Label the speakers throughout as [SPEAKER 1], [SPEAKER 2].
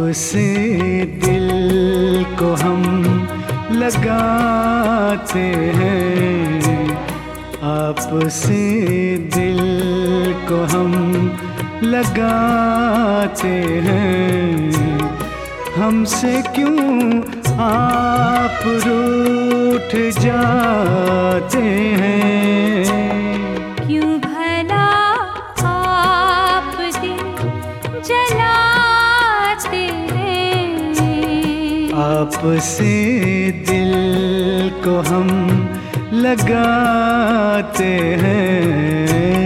[SPEAKER 1] आपसे दिल को हम लगाते हैं, आपसे दिल को हम लगाते हैं। हमसे क्यों आप रूठ जाते हैं?
[SPEAKER 2] क्यों भला आप दिल जलाते हैं?
[SPEAKER 1] आपसे दिल को हम लगाते हैं।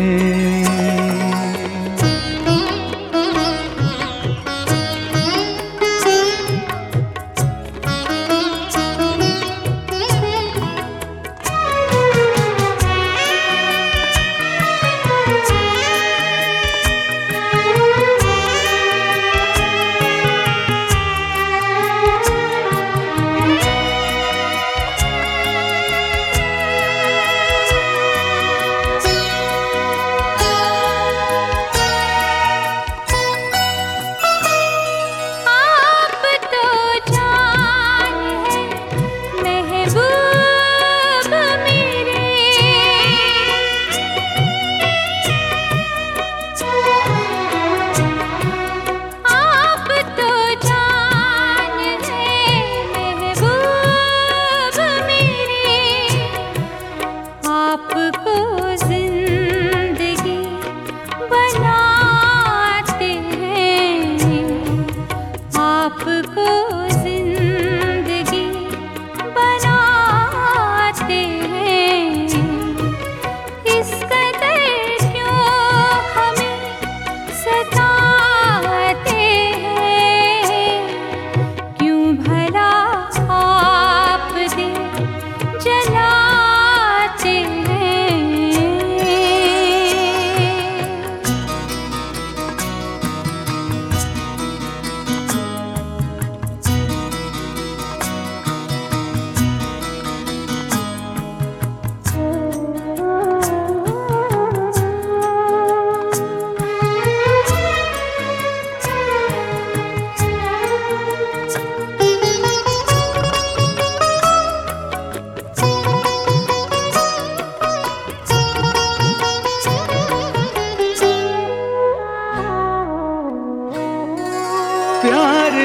[SPEAKER 1] प्यार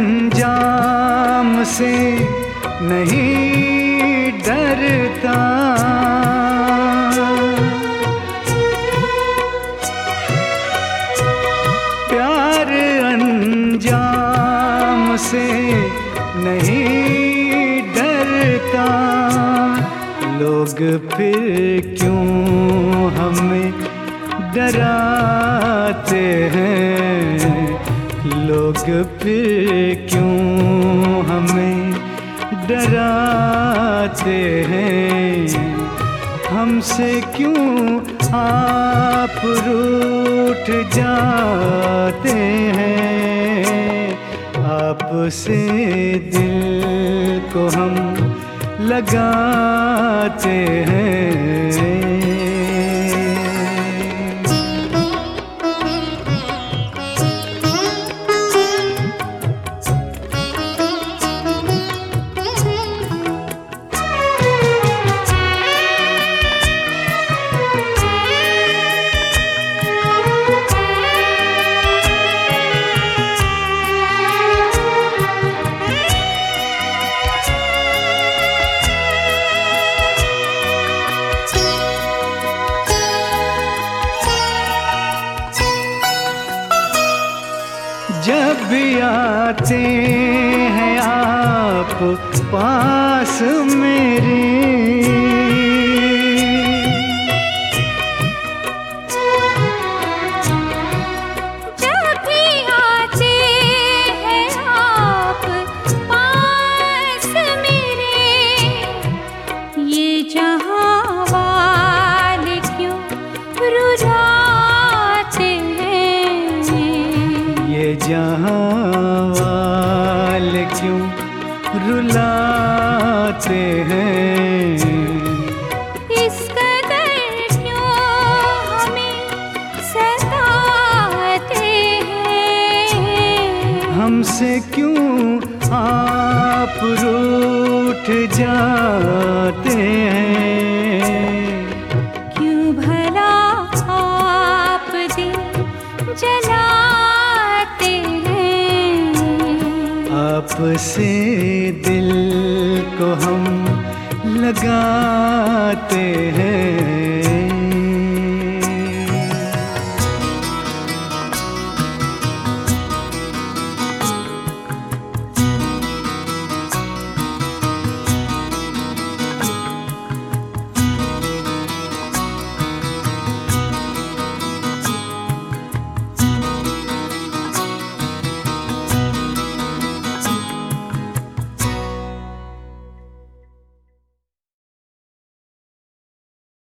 [SPEAKER 1] अंजाम से नहीं डरता, प्यार अंजाम से नहीं डरता। लोग फिर क्यों हमें डराते हैं? लोग फिर क्यों हमें डराते हैं? हमसे क्यों आप रूठ जाते हैं? आपसे दिल को हम लगाते हैं। जब भी आते हैं आप पास मेरे,
[SPEAKER 2] जब भी आते हैं आप पास मेरे, ये जहां वाले क्यों रुलाते हैं?
[SPEAKER 1] ये जहां वाले क्यों रुलाते हैं? हमसे क्यों आप रूठ जाते हैं?
[SPEAKER 2] क्यों भला आप दिल जलाते हैं?
[SPEAKER 1] आपसे दिल को हम लगाते हैं।